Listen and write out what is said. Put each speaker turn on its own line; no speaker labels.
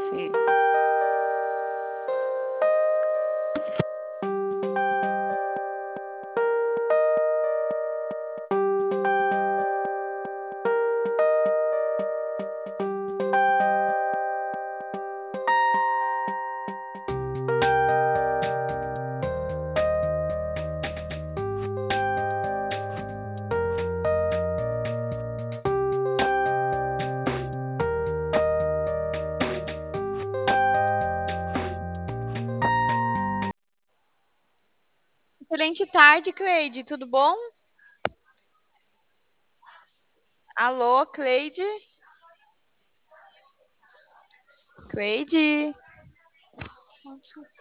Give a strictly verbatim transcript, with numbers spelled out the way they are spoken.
Sim.
Excelente tarde, Cleide. Tudo bom? Alô, Cleide? Cleide?